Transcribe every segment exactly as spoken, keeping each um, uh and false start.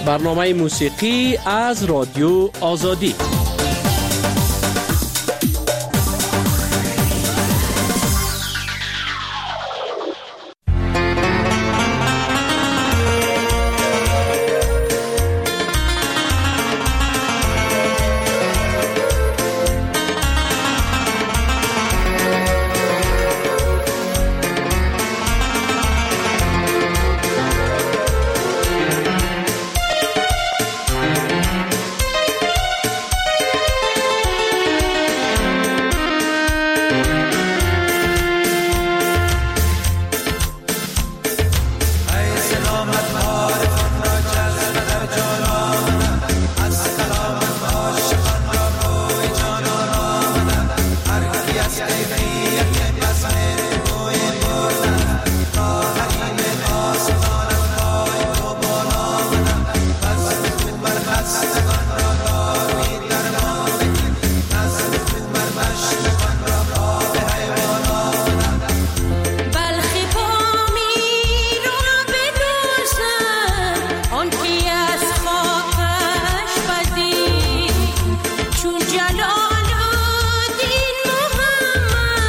برنامه موسیقی از رادیو آزادی. جلال الدین محمد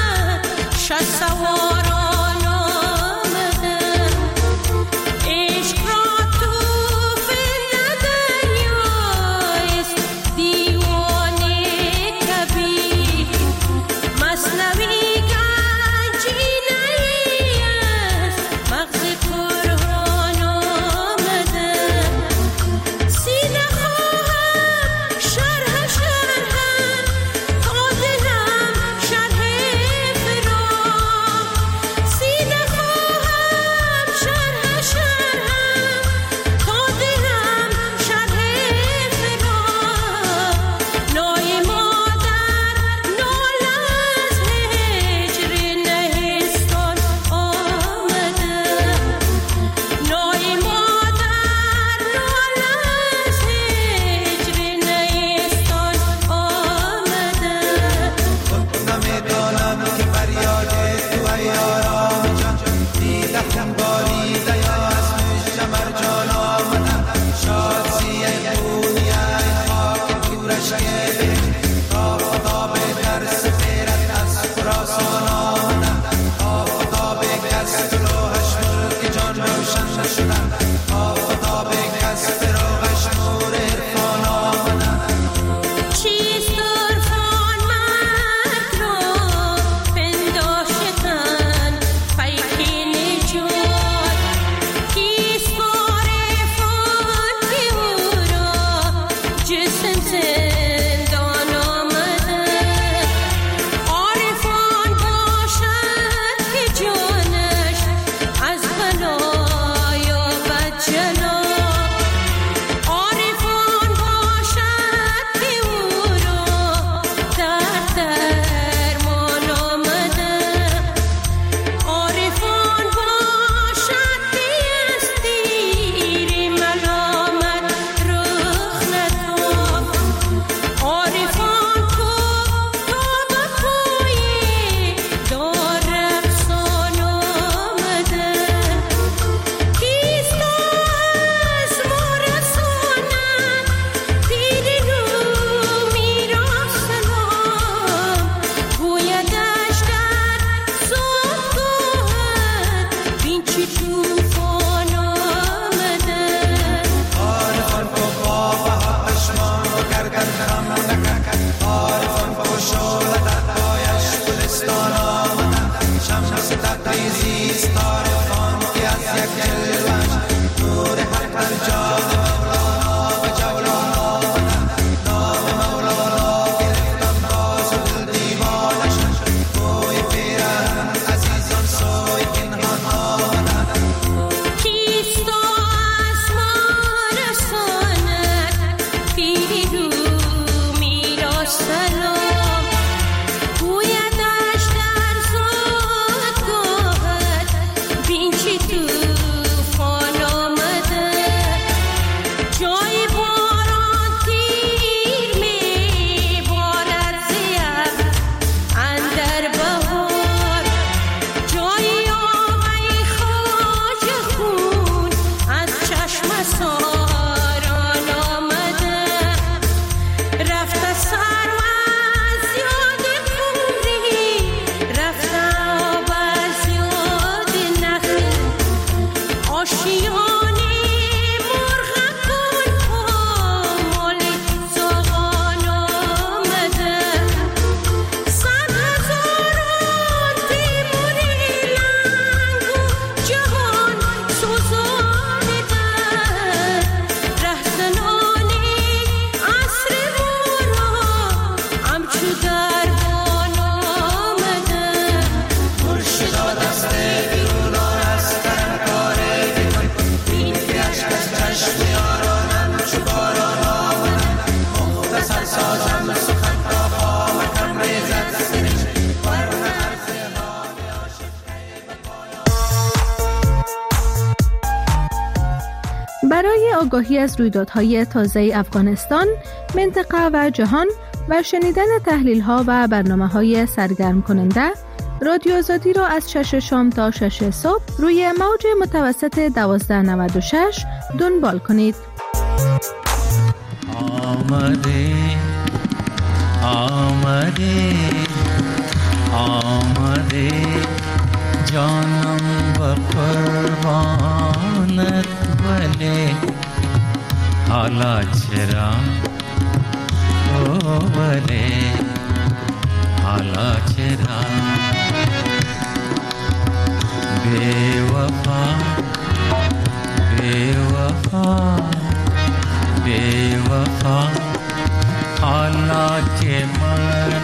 برای آگاهی از رویدادهای تازه افغانستان، منطقه و جهان و شنیدن تحلیل‌ها و برنامه‌های سرگرم کننده، رادیو آزادی را از شش شام تا شش صبح روی موج متوسط دوازده نود و شش دنبال کنید. آمده آمده آمده جانم و قربانت ولی حالا چرا او ولی حالا چرا بے وفا بے وفا بے وفا حالا که من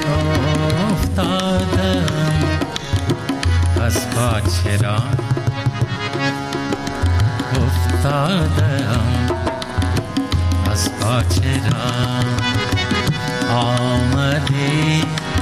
افتادم از پا چرا افتادم از پا چرا آمدی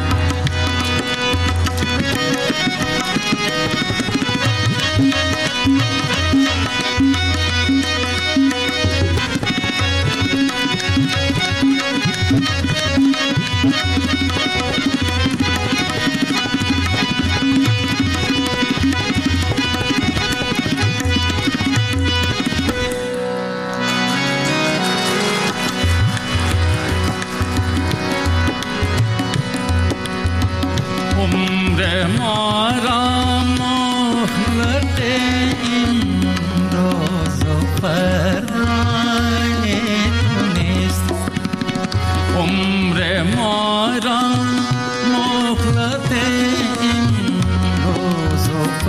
عمر ما را مهلت این روز و فردای تو نیست. عمر ما را مهلت این روز و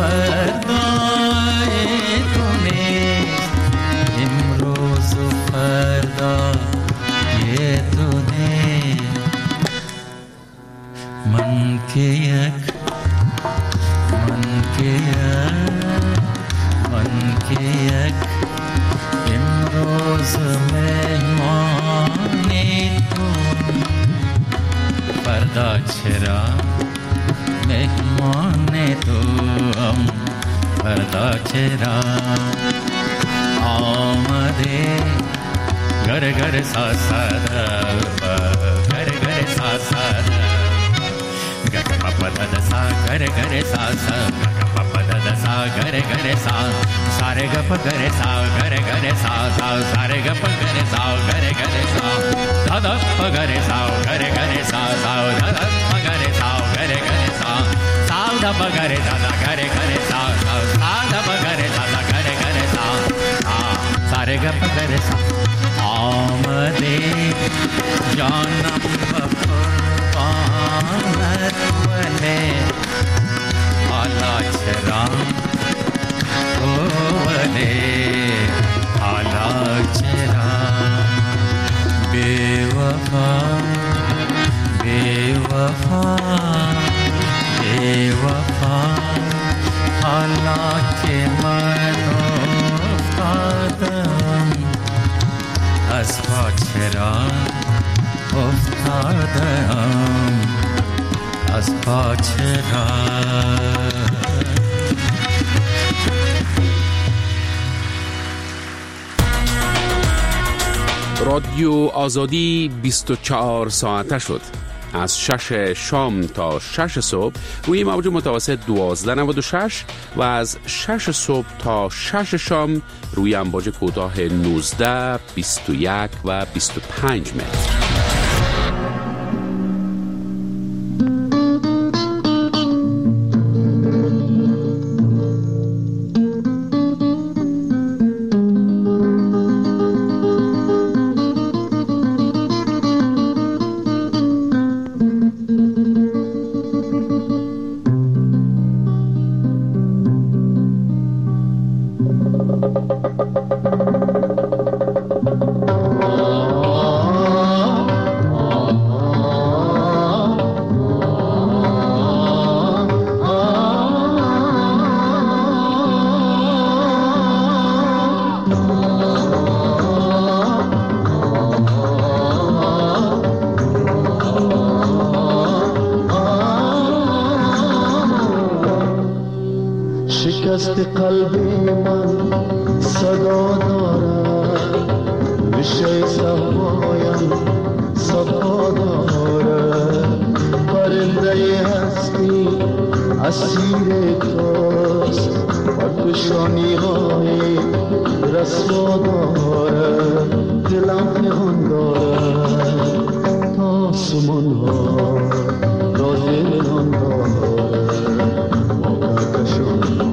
فردای تو نیست. امروز و فردای تو نیست. من که یک من که یک من که یک امروز مهمانی تو فردا چرا مهمان تو هم فردا چرا آمده گر گر سا سادا گر گر سا سادا Papa da da sa gare gare sa sa papa da da sa gare gare sa sare ga pa gare sa gare gare sa sa sare ga pa gare sa gare gare sa da da pa gare sa gare gare sa sa da da pa gare sa gare gare sa sa da pa gare da da gare gare sa sa sa da pa gare da da gare gare sa sa sare ga pa gare sa amade janam pa آمد ولی حالا چرا او ولی حالا چرا بے وفا بے وفا بے وفا حالا که من افتادم از پا چرا افتادم از پا چرا رادیو آزادی بیست و چهار ساعته شد. از شش شام تا شش صبح روی موج متوسط دوازده نود و شش و از شش صبح تا شش شام روی امواج کوتاه نوزده، بیست و یک و بیست و پنج متر. Oh شکست قلب من صدا دارد، میشه صفایم صفا دارد. پرنده هستی اسیر توست، پرکشانی های رسوا دارد. دلم پنهان دارد تا سمان ها راز نهان دارد. واقع کشان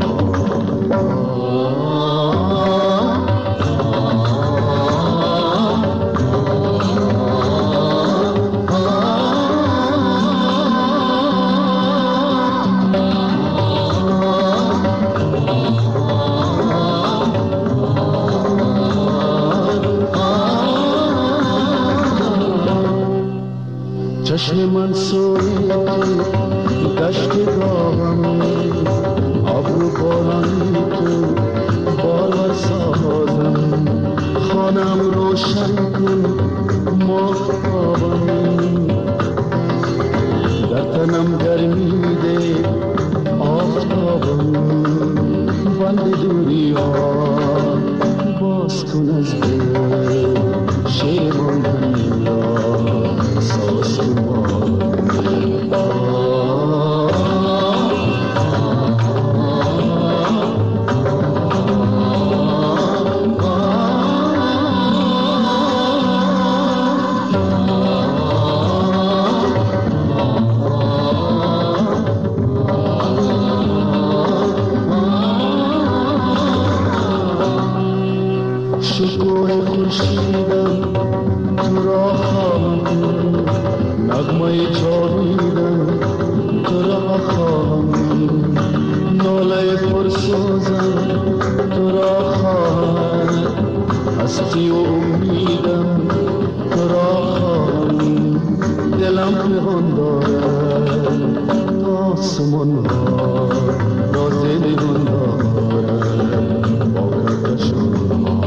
چشم من سوی دشت داغم، ابرو بارانی تو بالا سازم. خانم روشن کن ماهتابم، در تنم گرمی ده آفتابم. بند دوری ها باز کن از دل، شیمان دنیا ساز کن. شکوه خورشیدم تو را خواهم، نغمه جاویدم تو را خواهم. ناله پرسوزم تو را خواهم، هستی و امیدم تو را خواهم. دلم پنهان دارد تا سمان ها راز نهان دارد. واقع کشان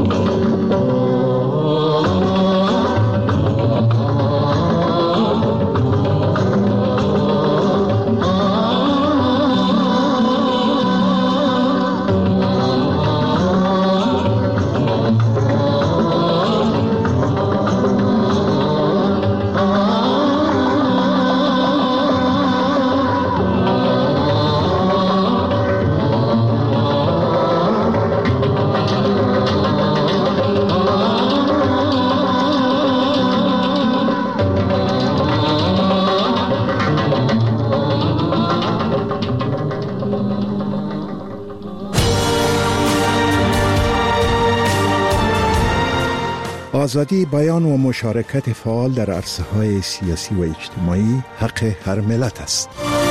آزادی بیان و مشارکت فعال در عرصه‌های سیاسی و اجتماعی حق هر ملت است.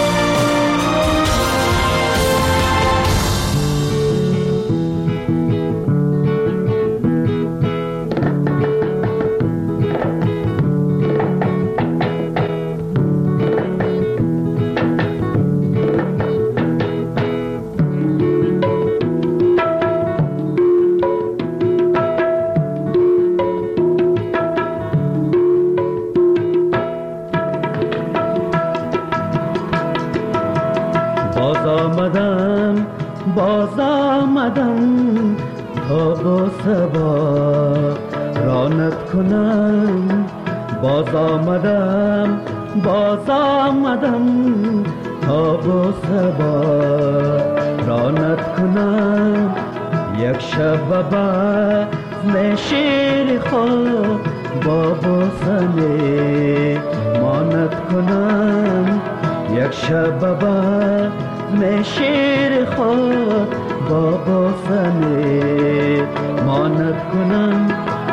باز آمدم تا با سبا رانت کنم. باز آمدم باز آمدم تا با سبا رانت کنم. یک شب بزم شیر خود با بوسنه مانت کنم. یک شب بزم شیر خود با بوسنه مانت کنم.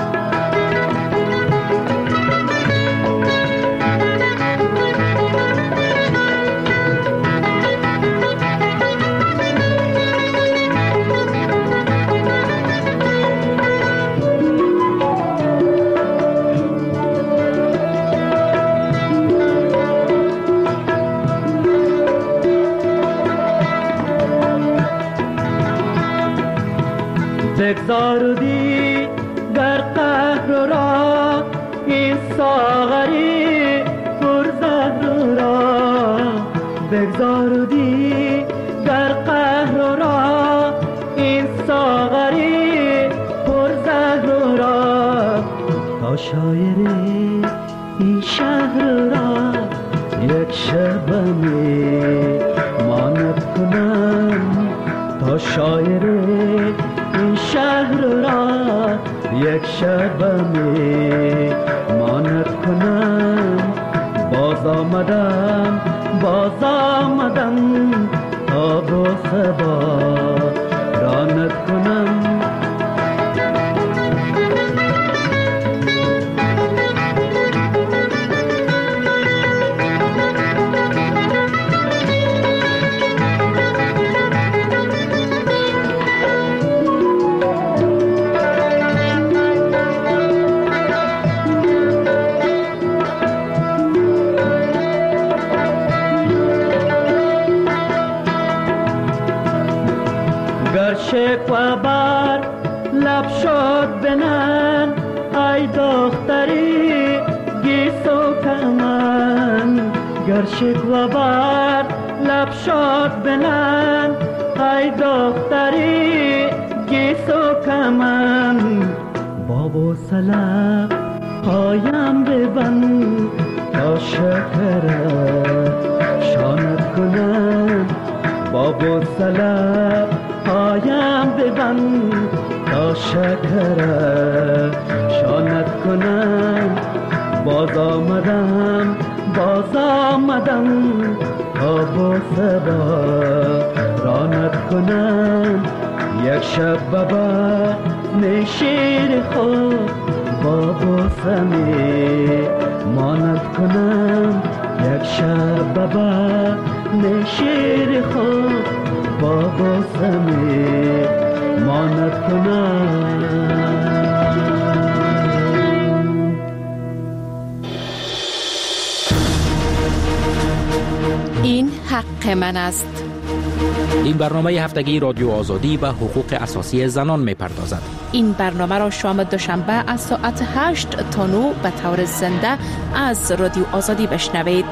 بگذاردی در قهر را این ساغری پرزهر را. بگذاردی در قهر را یک شب می ماند کنم تا شاعر این شهر را یک شب می ماند کنم باز آمدم باز آمدم تا با سبا راند کنم شکوه بر لب شد بنن ای دختری گیسو کمن گر شکوه بر لب شد بنن ای دختری گیسو کمن بابو سلام پایم ببند تا شکر شانت کنم بابو سلام پایم ببند تا شکر شانت کنم باز آمدم باز آمدم تا با صدا رانت کنم یک شب بابا نشیر خود با بوسمی ماند کنم یک شب بابا نشیر خود با بوسمی ماند کنم. این حق من است. این برنامه هفتگی رادیو آزادی و حقوق اساسی زنان می پردازد. این برنامه را شام دوشنبه از ساعت هشت تا نه به طور زنده از رادیو آزادی بشنوید.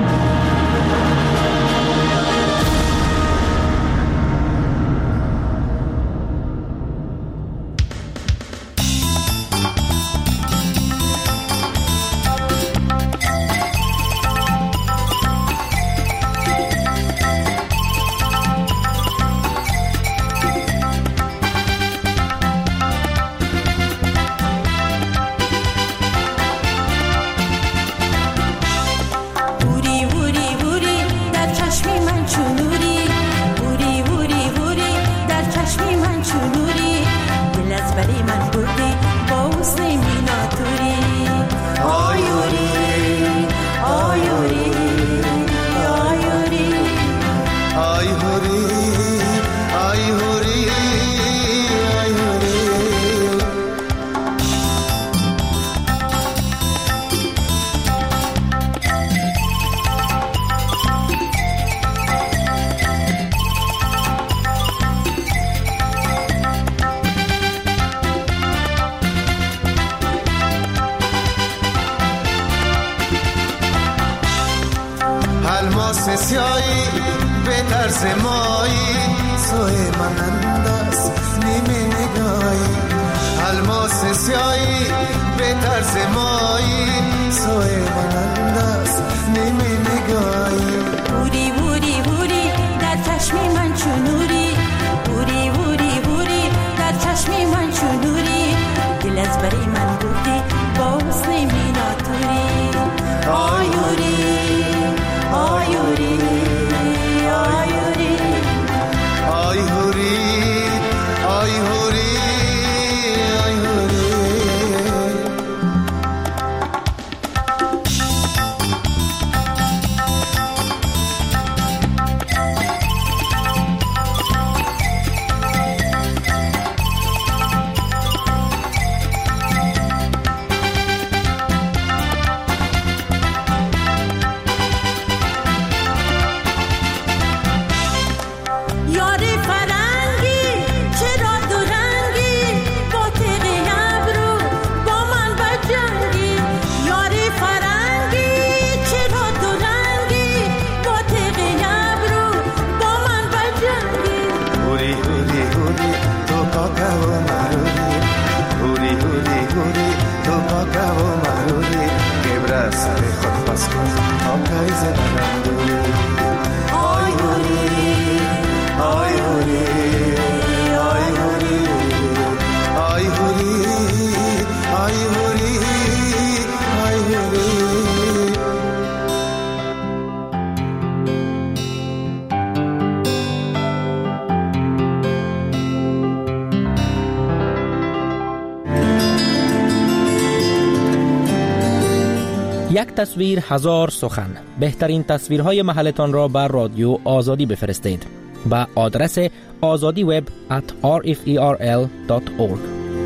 سیایی به طرز مایی سوی من انداز نیمه نگاهی الماس سیایی به طرز مایی سوی من انداز نیمه نگاهی بوری بوری بوری در چشم من چونوری بوری بوری بوری در چشم من چونوری دل از بری من بودی با حسن میناتوری آیوری آیوری آیوری آیوری آیوری آی هوری آی هوری آی هوری آی هوری آی هوری آی هوری. یک تصویر هزار سخن. بهترین تصویرهای محلتان را بر رادیو آزادی بفرستید با آدرس آزادی وب ات آر اف ای آر ال دات اورگ.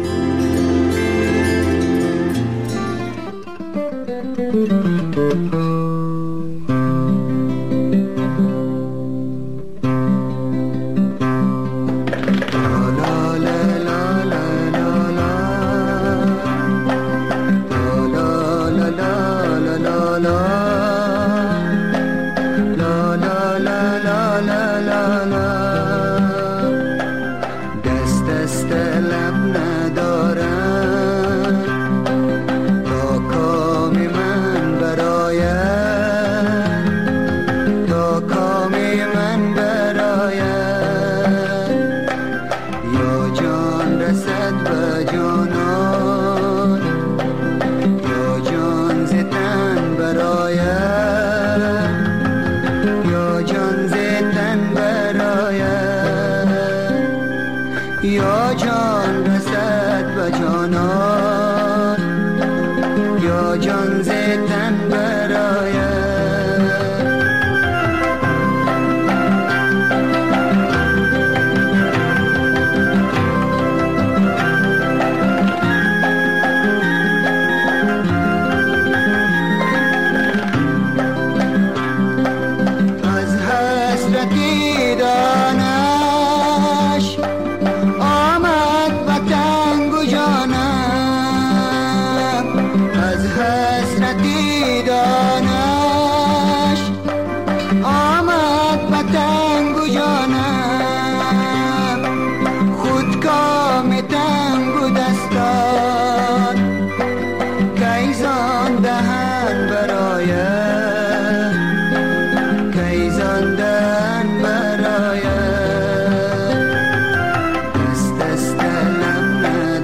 یا جان رسد به جانان یا جان زدن براید. از حسرتی دانش آمد به تنگ و جانم، از حسرتی دانش آمد به تنگ و جانم، خود کام تنگ و دستان کیزان دهن براید، کیزان دهن براید. دست دست لب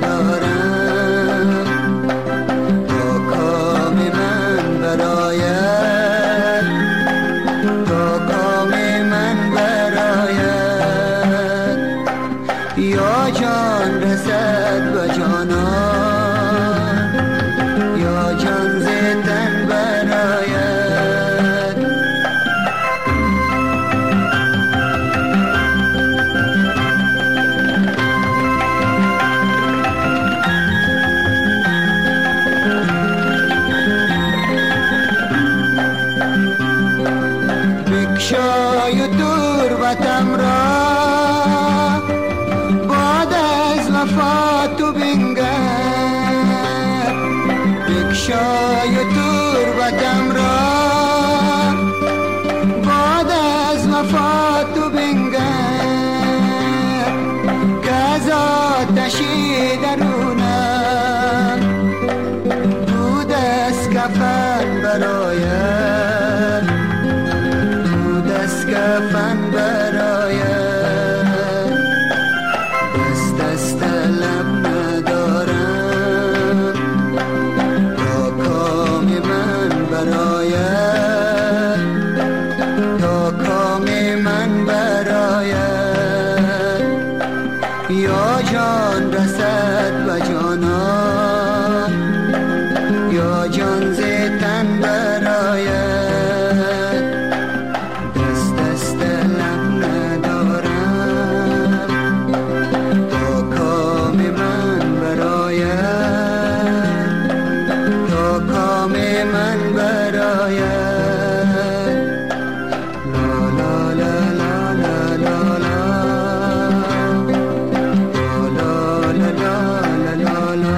ندارم تا کام من براید، تا کام من براید. یا جان رسد به جانان یا جان زدن براید. بکشای تربتم را باد از وفا تو بنگر، بکشای تربتم را باد از وفا تو بنگر، که از آتشی درونم دود از کفن براید، دود از کفن براید. دست دست لب ندارم تا کام من براید، تا کام من براید. یا جان رسد به جانان یا جان زدن براید. دست دست لب ندارم تا کام من براید، تا کام من براید. لا لا لا لا لا لا لا لا لا لا لا لا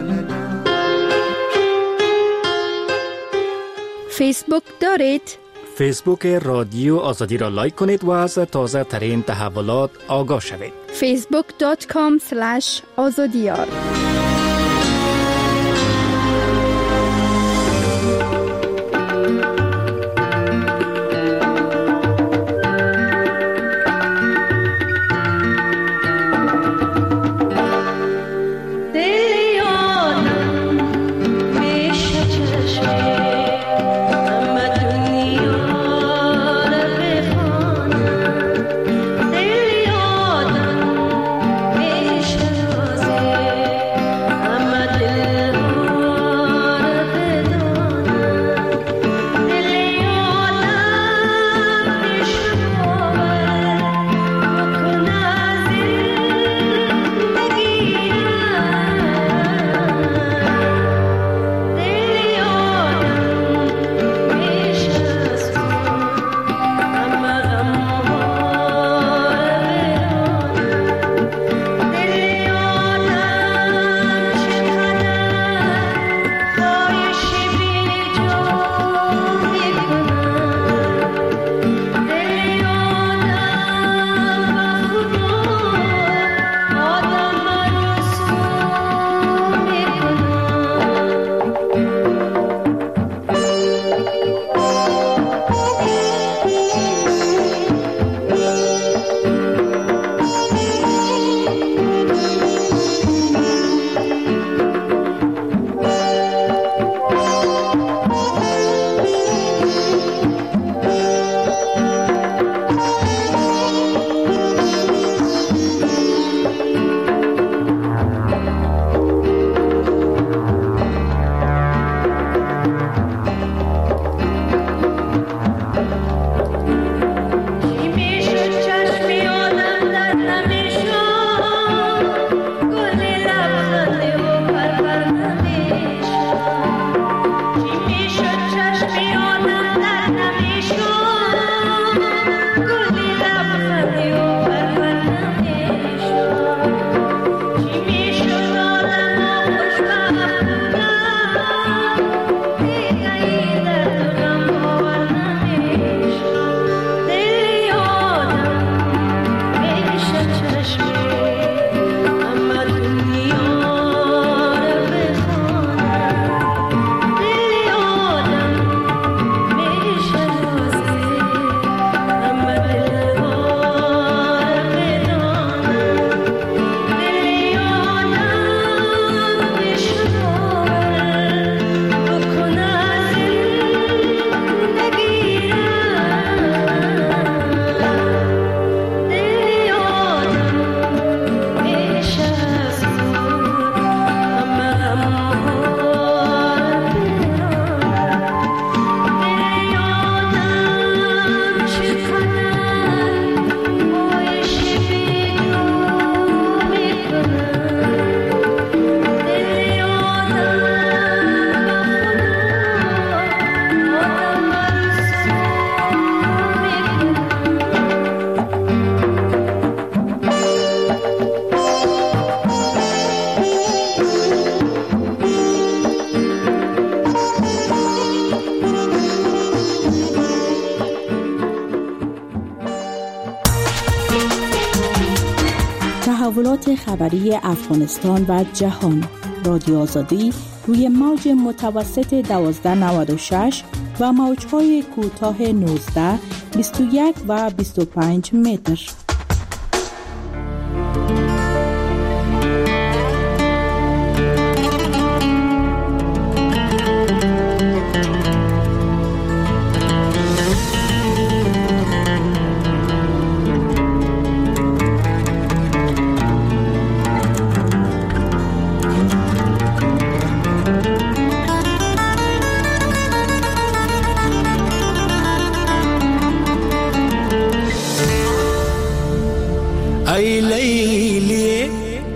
فیسبوک دارید؟ فیسبوک رادیو آزادی را لایک کنید و از تازه ترین تحولات آگاه شوید. فیسبوک دات کام اسلش آزادیار. تحولات خبری افغانستان و جهان. رادیو آزادی روی موج متوسط دوازده نود و شش و موج‌های کوتاه نوزده، بیست و یک و بیست و پنج متر. ای لیلی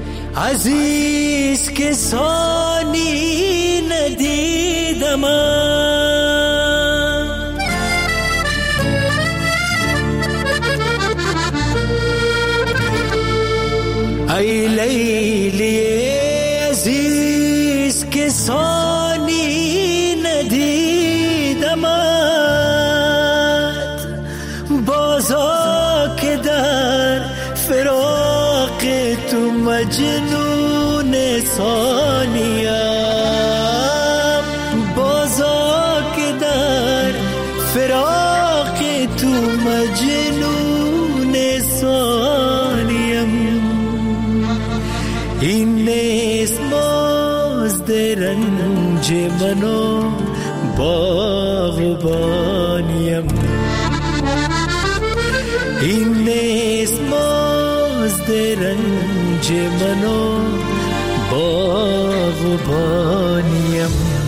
عزیز که ثانی ندیدم، ای لیلی عزیز که ثانی ندیدم، مجنون ثانیم، بازا که در فراق تو مجنون ثانیم. این نیست مازد رنج منو باغبانیم، این نیست مازد رنج منو باغبانیم.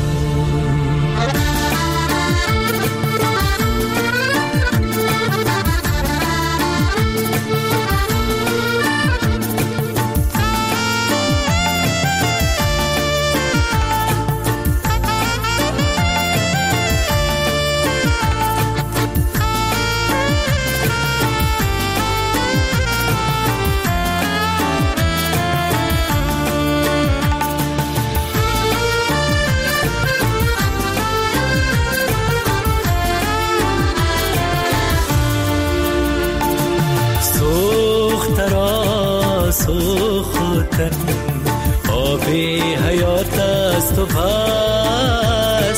سوختن آب حیات است و پس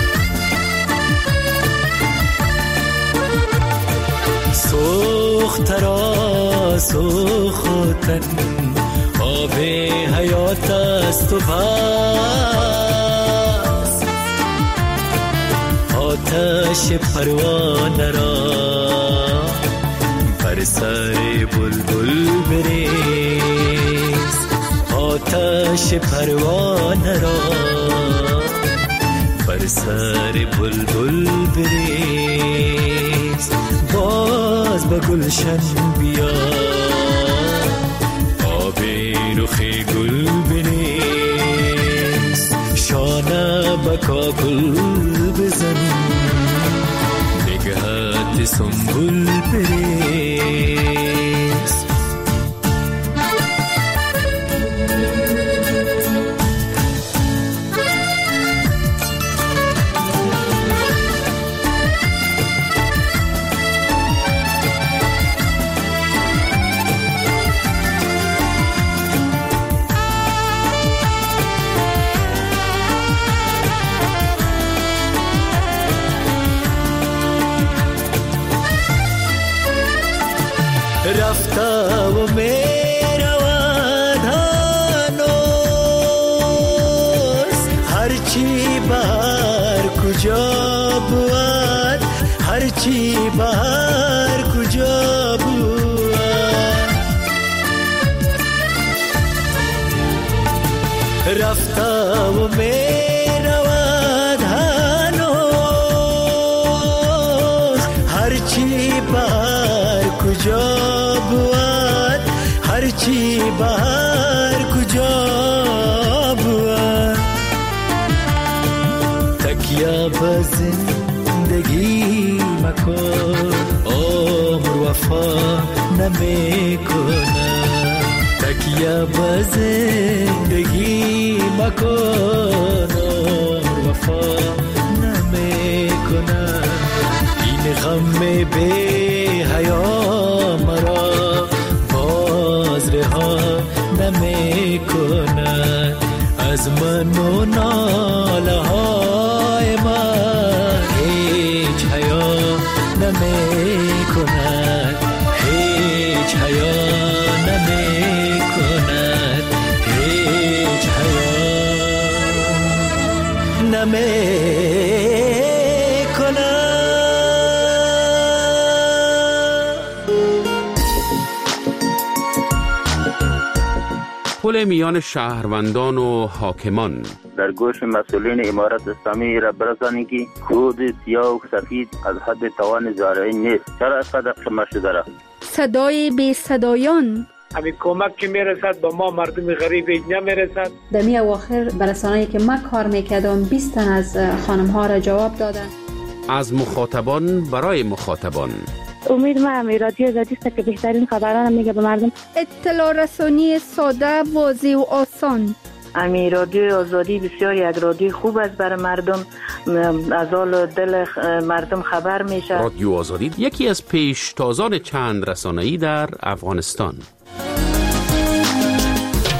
سوخت را سوختن آب حیات است و پس آتش پروانه را بر سر بلبل بریز، آتش پروانه را بر سر بلبل بریز. باز به گلشن بیا آب رخ گل بریز، شانه به کاکل بزن نگهت سنبول بریز. رفته و می رود هنوز، هرچی بهر کجا بود، هرچی بهر کجا بود. رفته و می رود هنوز، هرچی بهر کجا بود، هرچی بهر کجا بود. تکیه به زندگی مکن، عمر وفا نمی کنه. تکیه به زندگی مکن، عمر وفا نمی کنه. این غم بی حیا مرا باز رها نمی کند از من و ناله های من. هیچ حیا نمی کند، هیچ حیا نمی کند، هیچ حیا نمی کند. پل میان شهروندان و حاکمان. در گوش مسئولین امارت اسلامی را برسانید که خود سیاه و سفید از حد توان زارعی نیست. چرا اینقدر قمه شده را؟ صدای بی صدایان. همین کمک که میرسد با ما مردم غریب نمیرسد. در می اواخر برسانه‌ای که من کار میکردم بیست تن از خانم ها را جواب دادن. از مخاطبان برای مخاطبان. امید ما هم رادیو آزادی است که بهترین خبران میگه به مردم. اطلاع رسانی ساده، واضح و آسان. امی رادیو آزادی بسیار یک رادیو خوب است برای مردم، از حال دل مردم خبر میشه. رادیو آزادی یکی از پیشتازان چند رسانه‌ای در افغانستان.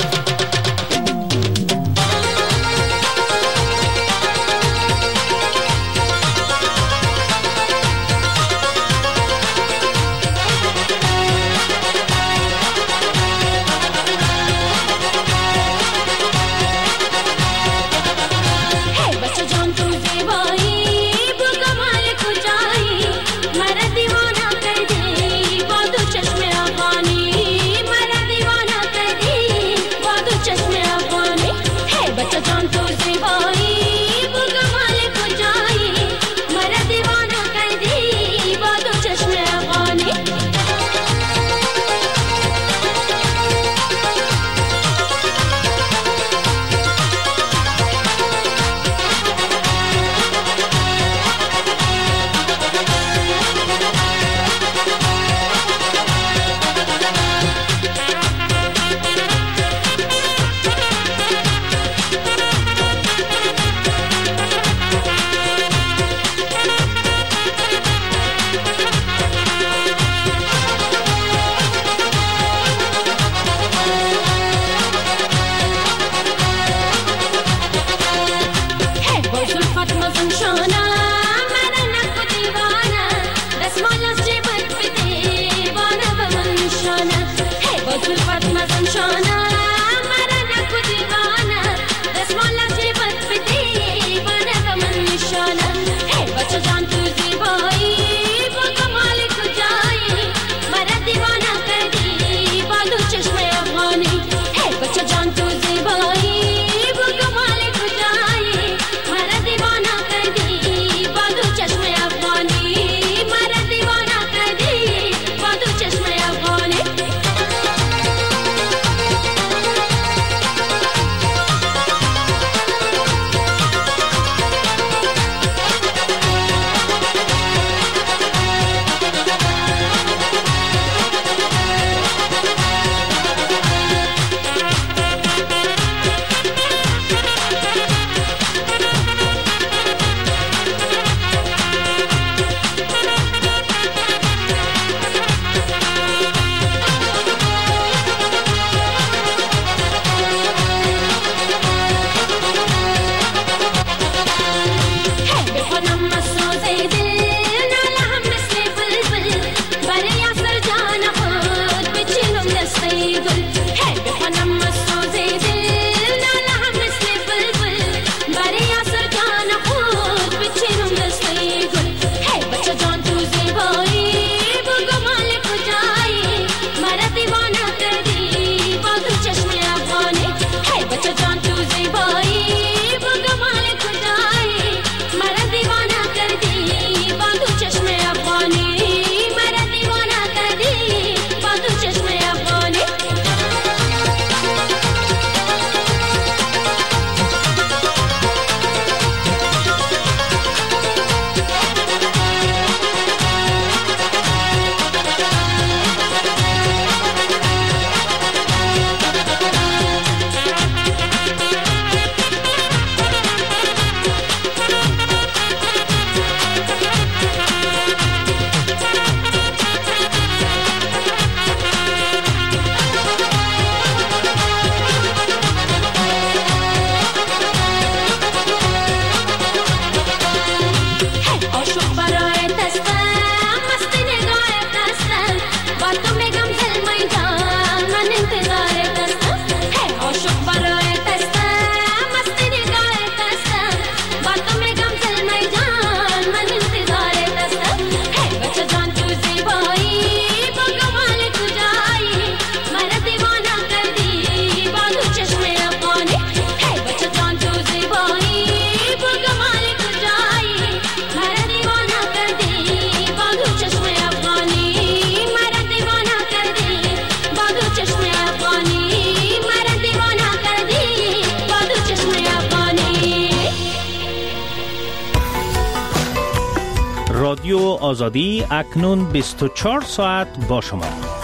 رادیو آزادی اکنون بیست و چهار ساعت با شما.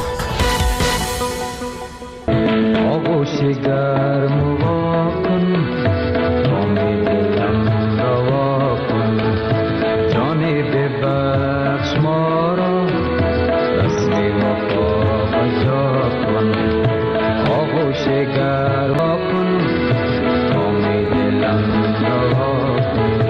آغوش گرم وا کن، امید دلم روا کن، جان ببخش ما را، رسم وفا بجا کن. آغوش گرم وا کن، امید دلم روا کن.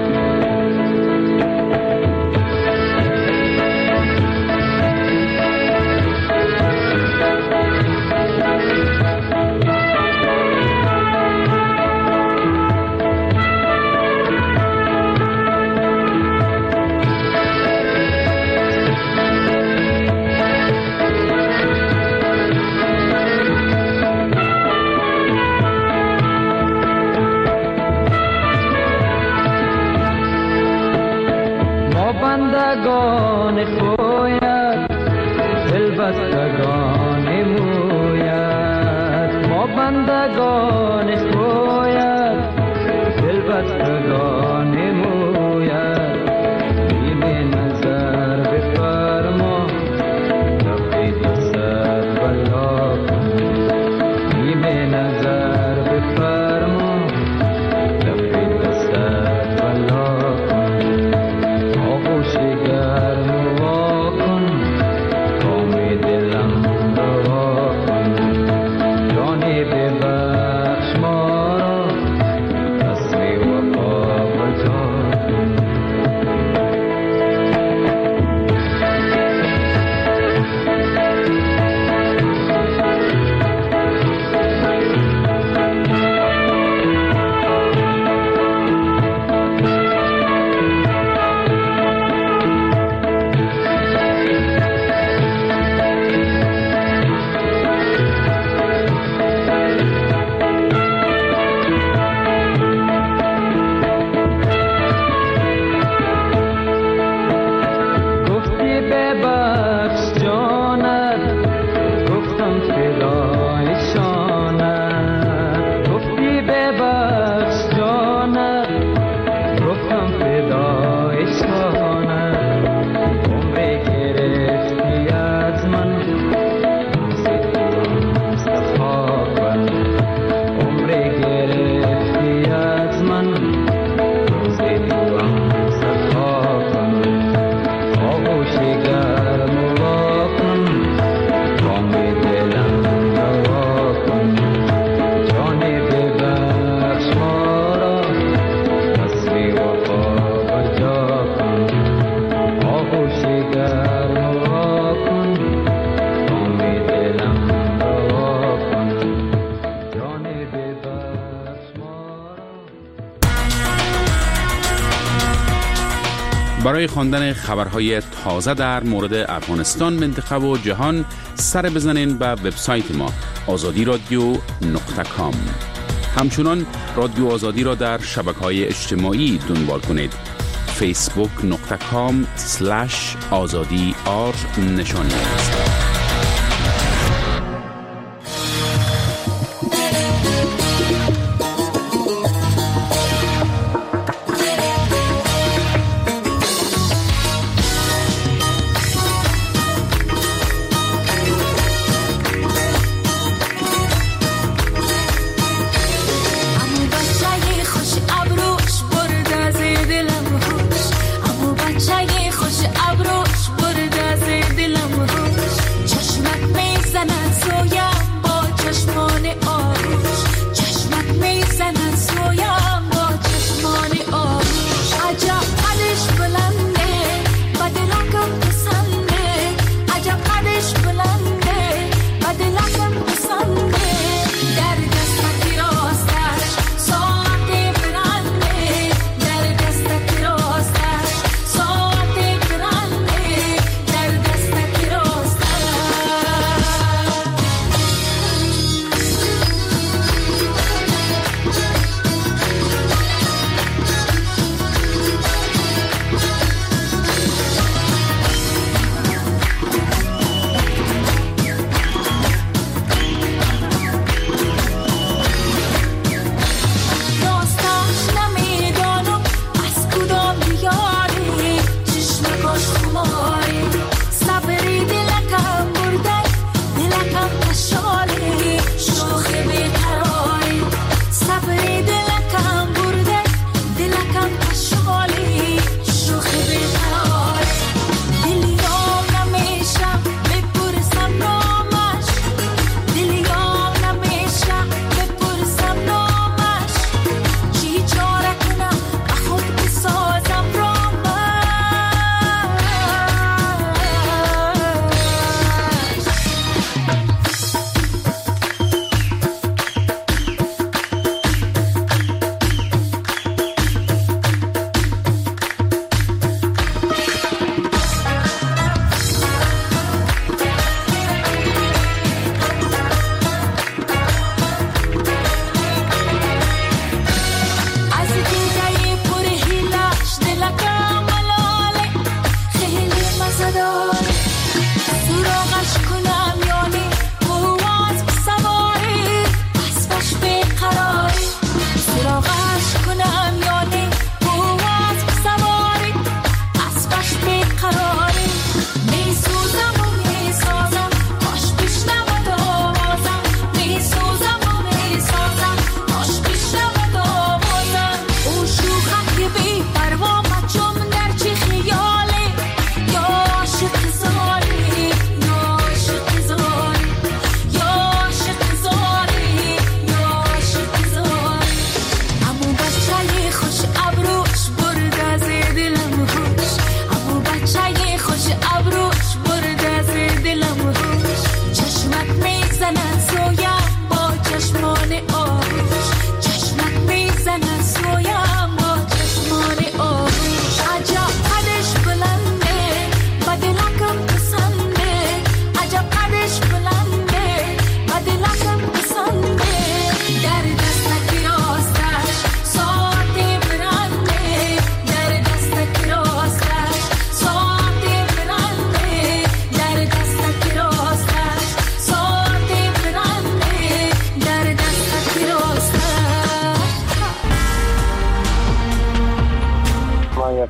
بندگان کویت دل بستگان مویت، ما بندگان کویت دل بستگان مویت. بیم نظر بفرما تفید سر بلا کن، بیم نظر بفرما تفید سر بلا کن. آغوش گرم وا کن، امید دلم روا کن، جان ببخش ما را، رسم وفا بجا کن. برای خواندن خبرهای تازه در مورد افغانستان، منطقه و جهان سر بزنین به وبسایت ما آزادی رادیو نقطه کام. همچنان رادیو آزادی را در شبکه‌های اجتماعی دنبال کنید. فیسبوک نقطه کام سلش آزادی آر نشانی است. خوش ابروش برد از دلم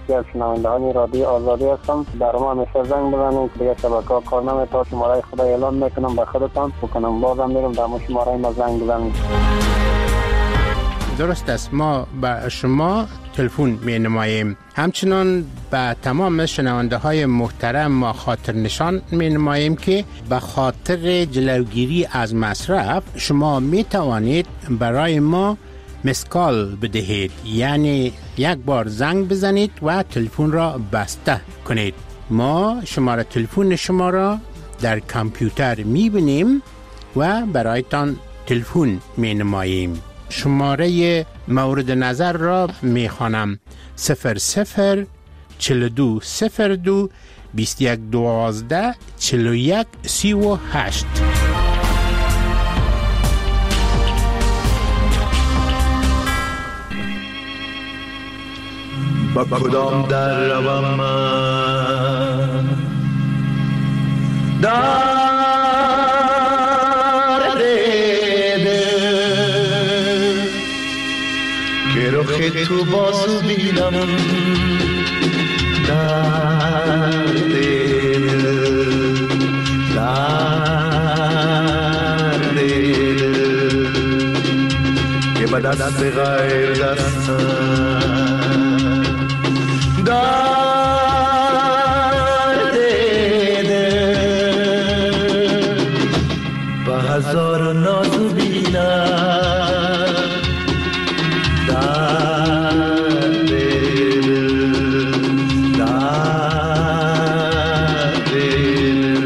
یکی از شنوندهان رادیو آزادی هستم. در ما همیشه زنگ بزنید که دیگه شبکه‌ها کار نمی‌کنه. شماره خدا اعلان میکنم به خودتان بکنم، بازم میرم در مو شماره ما زنگ بزنید. درست است، ما به شما تلفن می نماییم. همچنان به تمام شنونده های محترم ما خاطر نشان می نماییم که به خاطر جلوگیری از مصرف شما می توانید برای ما مسکال بدهید، یعنی یک بار زنگ بزنید و تلفن را بسته کنید. ما شماره تلفن شما را در کامپیوتر می بینیم و برایتان تلفن می نماییم. شماره مورد نظر را می خوانم: صفر صفر چل دو صفر دو بیست یک دوازده چل یک سی و هشت. با کدام در روم من در دیده که رخ تو بازو بینم در دیده در دیده که به دست غیر دستم در دیده با هزار ناز بینم در دیده در دیده.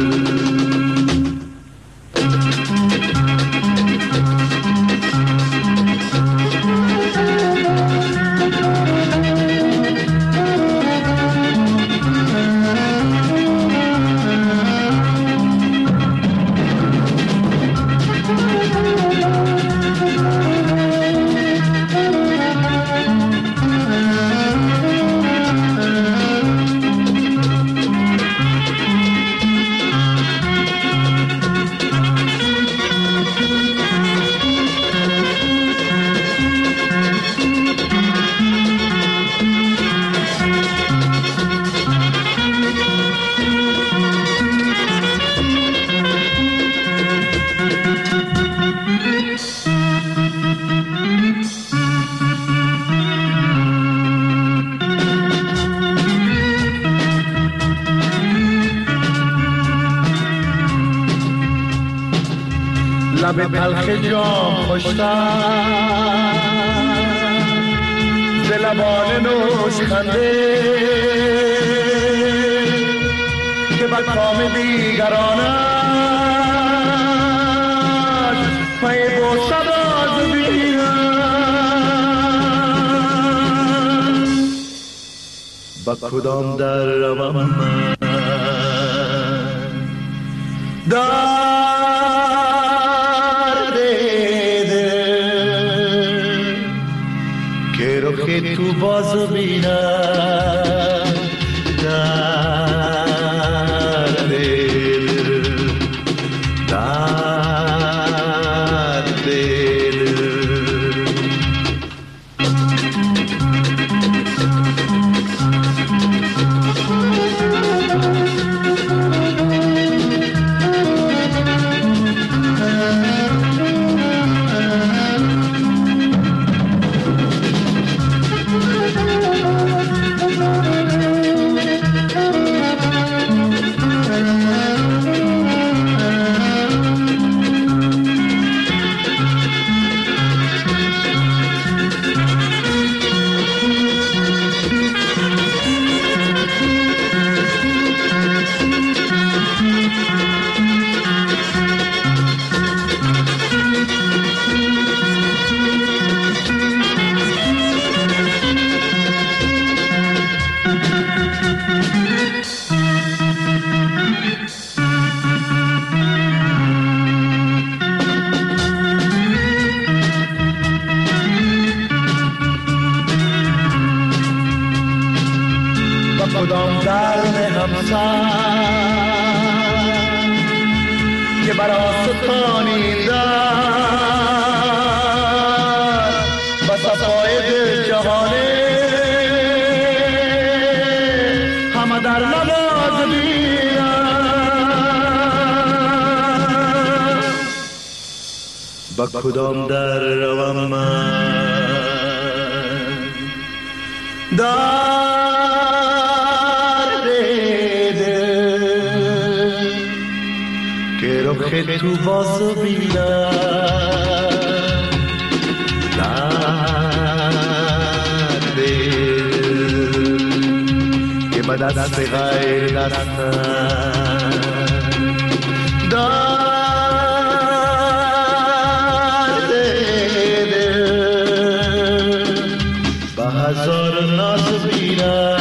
لب تلخ جام خوشتر ز لبان نوش خنده که بر کام دیگرانش پی باشد از بینم. با کدام در روم من در که تو بازو بینم در دل در دل. کدام درد همسر که برا ستانی در و صفای دل جهانه کدام در روم من درد دل که رخ تو بازو بینم درد دل که به دست غیر دستم درد دل به هزار ناز بینم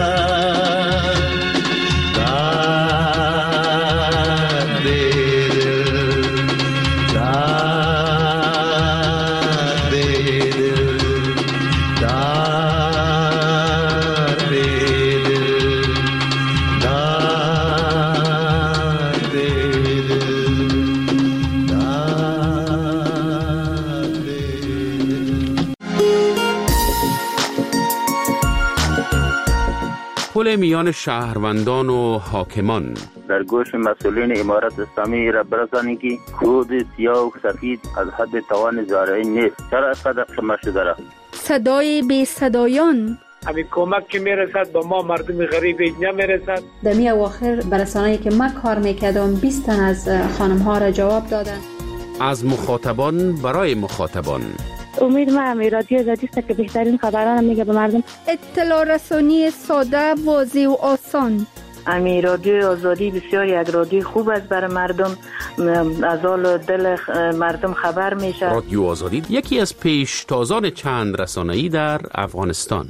درد دل درد دل درد دل درد پل میان شهروندان و حاکمان در گوش مسئولین امارت اسلامی را برسانید که کود سیاه و سفید از حد توان زارعین نیست. چرا از قدر شما شده را؟ صدای بی صدایان همین کمک که میرسد با ما مردم غریب نمیرسد. در می اواخر برسانه‌ای که من کار میکردم بیست تن از خانم ها را جواب دادن. از مخاطبان برای مخاطبان امید ما رادیو آزادی است که بهترین خبران میگه به مردم. اطلاع رسانی ساده، واضح و آسان. امی رادیو آزادی بسیار یک رادیو خوب است برای مردم، از حال دل مردم خبر میشه. رادیو آزادی یکی از پیشتازان چند رسانه‌ای در افغانستان.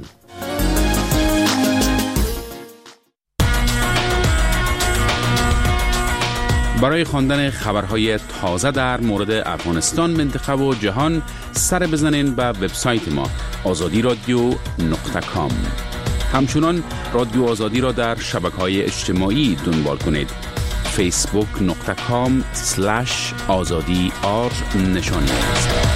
برای خواندن خبرهای تازه در مورد افغانستان، منطقه و جهان سر بزنین به وبسایت ما آزادی رادیو نقطه کام. همچنان رادیو آزادی را در شبکه‌های اجتماعی دنبال کنید. فیسبوک نقطه کام سلش آزادی آر نشانی است.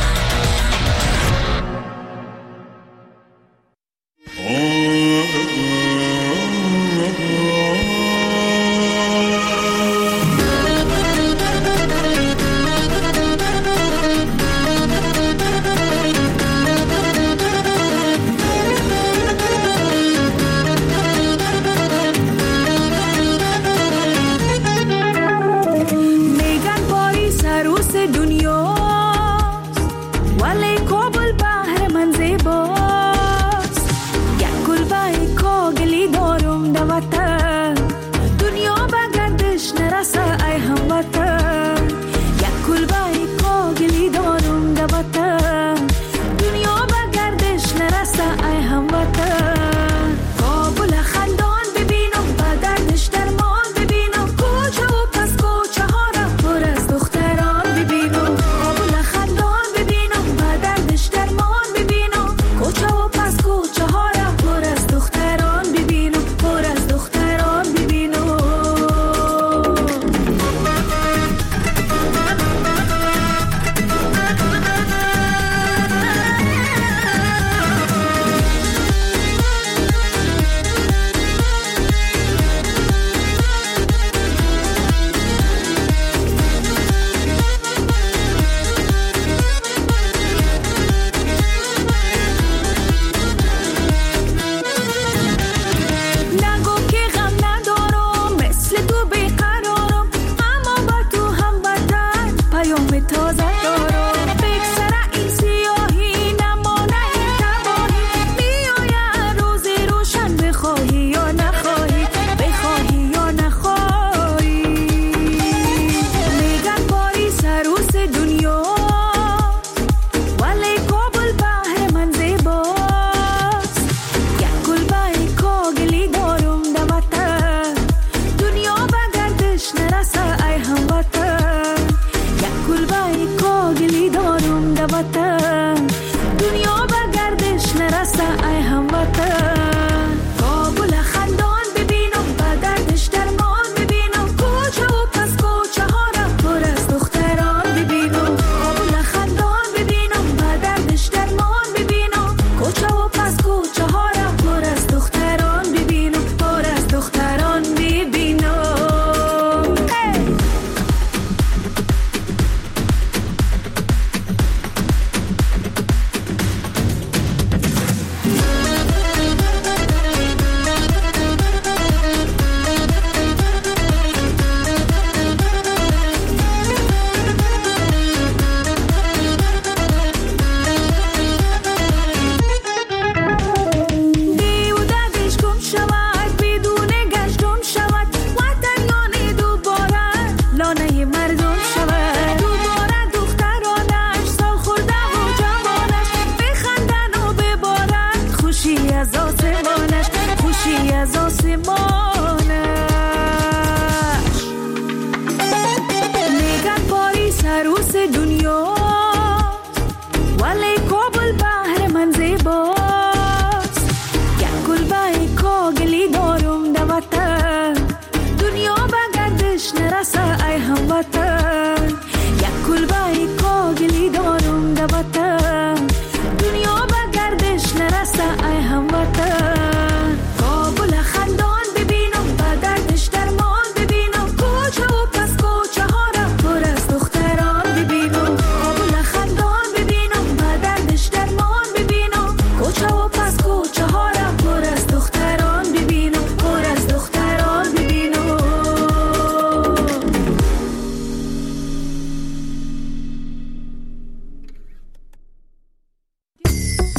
وطن دنیا به گردش نرسه ای هموطن.